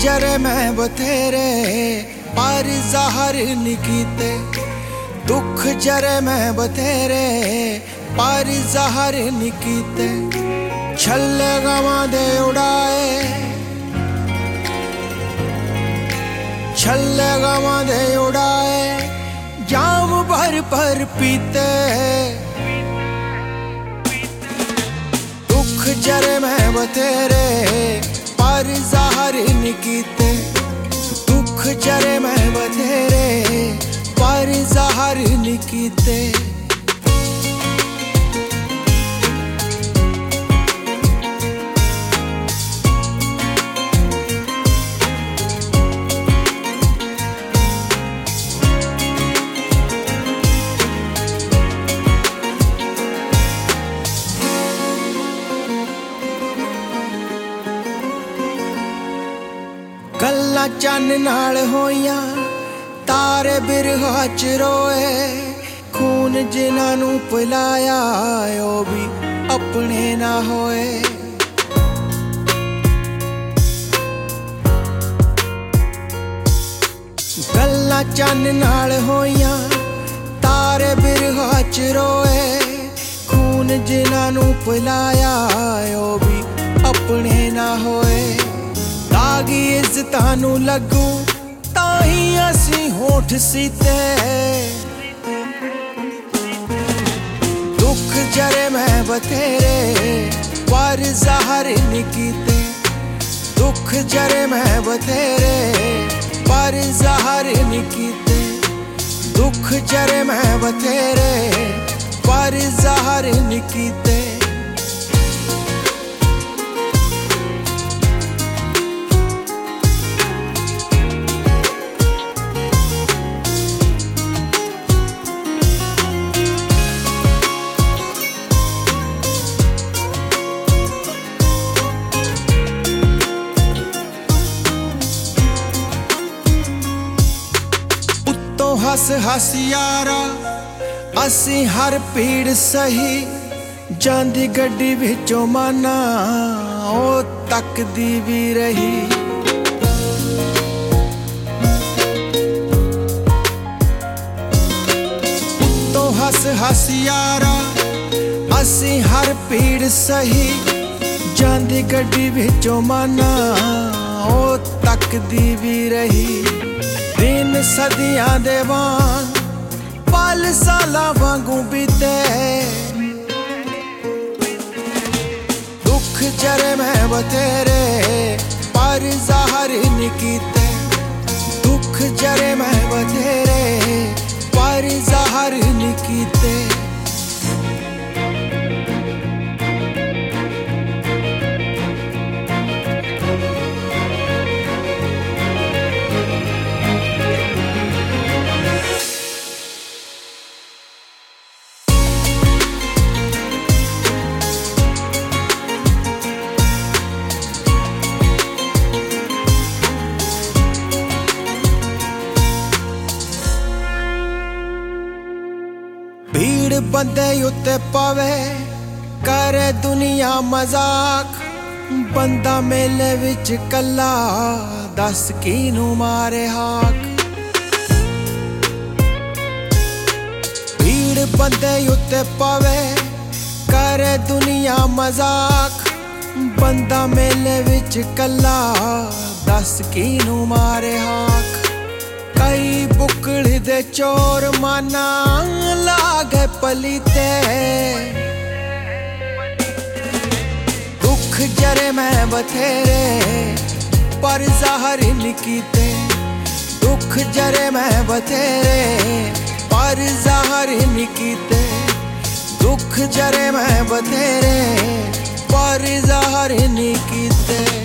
जरे मैं बथेरे पर ज़ाहिर नहीं कीते, दुख जरे मैं बथेरे पर ज़ाहिर नहीं कीते। छल्ले गवां दे उड़ाए, छल्ले गवां दे उड़ाए, जाम भर भर पीते। दुख जरे मैं बथेरे पर ज़ाहिर नहीं कीते, दुख जरे मैं बथेरे पर ज़ाहिर नहीं कीते। गल्लां चन्न नाल होइयां, तारे बिरहा च रोए, खून जिन्हां नूं पिलाया ओ भी अपने ना होए। गल्लां चन्न नाल होइयां, तारे बिरहा च रोए, खून जिन्हां नूं पिलाया ओ भी अपने ना होए। दागी इज्जतां नूं लगू ताही असी होठ सीते, दुख जरे मैं बथेरे पर ज़ाहिर नहीं कीते, दुख जरे मैं बथेरे पर ज़ाहिर नहीं कीते। दुख जरे मैं बथेरे पर ज़ाहिर नहीं कीते। हस हस यारा असी हर पीड़ सही, जांदी गड्डी विचों माना ओ तकदी भी रही। तो हस हस यारा असी हर पीड़ सही, जांदी गड्डी विचों माना ओ तकदी भी रही। दिन सदियां दे वांग पल सालां वांगू बीते, दुख जरे मैं बथेरे पर ज़ाहिर नहीं कीते, दुख जरे मैं बथेरे पर ज़ाहिर नहीं कीते। भीड़ बंदे उत्ते पावे करे दुनिया मजाक, बंदा मेले विच कल्ला दस कीनू मारे हाक। भीड़ बंदे उत्ते पावे करे दुनिया मजाक, बंदा मेले विच कल्ला दस कीनू मारे हाक। कई बुकड़ दे चोर माना लागे पलीते, दुख जरे मैं बथेरे पर ज़ाहिर नहीं कीते, दुख जरे मैं बथेरे पर ज़ाहिर नहीं कीते। दुख जरे मैं बथेरे पर ज़ाहिर नहीं कीते।